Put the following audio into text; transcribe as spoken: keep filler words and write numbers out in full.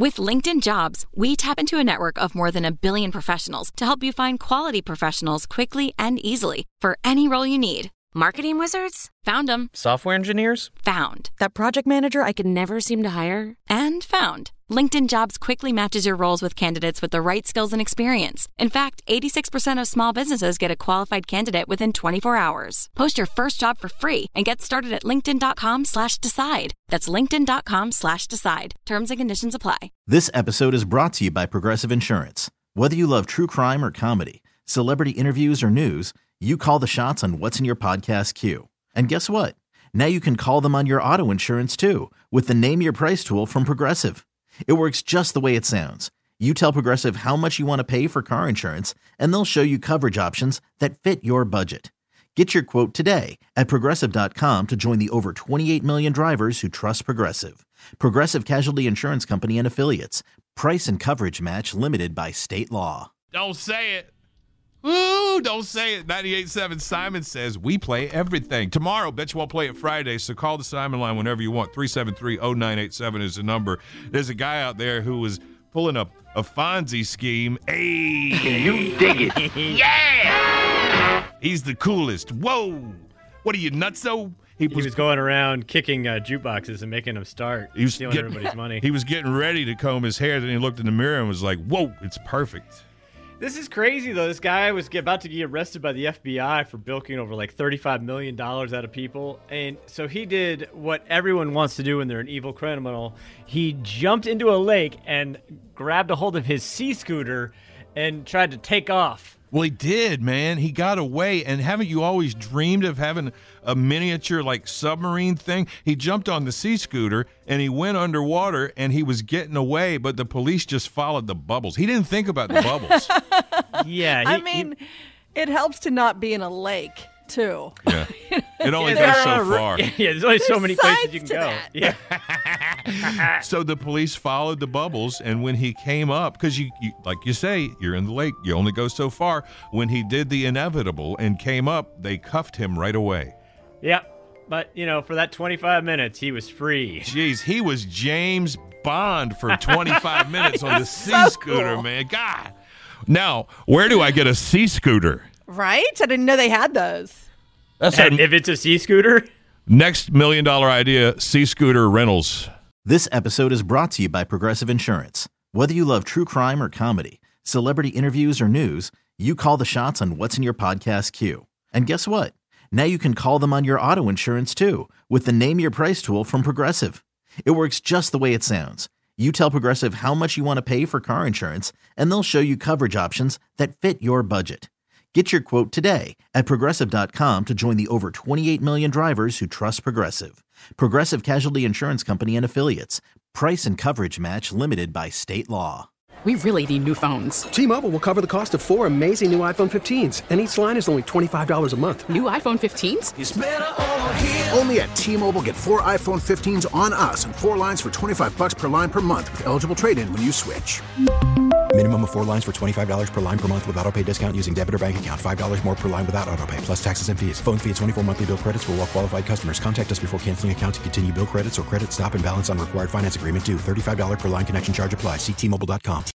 With LinkedIn Jobs, we tap into a network of more than a billion professionals to help you find quality professionals quickly and easily for any role you need. Marketing wizards? Found them. Software engineers? Found. That project manager I could never seem to hire? And found. LinkedIn Jobs quickly matches your roles with candidates with the right skills and experience. In fact, eighty-six percent of small businesses get a qualified candidate within twenty-four hours. Post your first job for free and get started at linkedin.com slash decide. That's linkedin.com slash decide. Terms and conditions apply. This episode is brought to you by Progressive Insurance. Whether you love true crime or comedy, celebrity interviews or news, you call the shots on what's in your podcast queue. And guess what? Now you can call them on your auto insurance too with the Name Your Price tool from Progressive. It works just the way it sounds. You tell Progressive how much you want to pay for car insurance, and they'll show you coverage options that fit your budget. Get your quote today at Progressive dot com to join the over twenty-eight million drivers who trust Progressive. Progressive Casualty Insurance Company and Affiliates. Price and coverage match limited by state law. Don't say it. Ooh, don't say it. ninety-eight point seven Simon Says we play everything. Tomorrow, bet you won't play it Friday, so call the Simon line whenever you want. three seven three oh nine eight seven is the number. There's a guy out there who was pulling up a Fonzie scheme. Hey, you dig it. Yeah! He's the coolest. Whoa! What are you, nutso? He was, he was going around kicking uh, jukeboxes and making them start, he was stealing getting, everybody's money. He was getting ready to comb his hair, then he looked in the mirror and was like, whoa, it's perfect. This is crazy, though. This guy was about to get arrested by the F B I for bilking over like thirty-five million dollars out of people. And so he did what everyone wants to do when they're an evil criminal. He jumped into a lake and grabbed a hold of his sea scooter and tried to take off. Well, he did, man. He got away. And haven't you always dreamed of having a miniature, like, submarine thing? He jumped on the sea scooter, and he went underwater, and he was getting away, but the police just followed the bubbles. He didn't think about the bubbles. yeah. He, I mean, he, it helps to not be in a lake, too. Yeah. It only yeah, goes so far. Yeah, there's only there's so many places you can go. That. Yeah. So the police followed the bubbles, and when he came up, because you, you, like you say, you're in the lake, you only go so far. When he did the inevitable and came up, they cuffed him right away. Yeah, but, you know, for that twenty-five minutes, he was free. Jeez, he was James Bond for twenty-five minutes on the sea so scooter, cool. man. God. Now, where do I get a sea scooter? Right? I didn't know they had those. That's And our if it's a sea scooter? next million dollar idea, sea scooter rentals. This episode is brought to you by Progressive Insurance. Whether you love true crime or comedy, celebrity interviews or news, you call the shots on what's in your podcast queue. And guess what? Now you can call them on your auto insurance too with the Name Your Price tool from Progressive. It works just the way it sounds. You tell Progressive how much you want to pay for car insurance, and they'll show you coverage options that fit your budget. Get your quote today at Progressive dot com to join the over twenty-eight million drivers who trust Progressive. Progressive Casualty Insurance Company and Affiliates. Price and coverage match limited by state law. We really need new phones. T-Mobile will cover the cost of four amazing new iPhone fifteens, and each line is only twenty-five dollars a month. New iPhone fifteens? It's better over here. Only at T-Mobile, get four iPhone fifteens on us and four lines for twenty-five dollars per line per month with eligible trade-in when you switch. Minimum of four lines for twenty-five dollars per line per month with autopay discount using debit or bank account. five dollars more per line without autopay, plus taxes and fees. Phone fee at twenty-four monthly bill credits for well-qualified customers. Contact us before canceling account to continue bill credits or credit stop and balance on required finance agreement due. thirty-five dollars per line connection charge applies. See T Mobile dot com.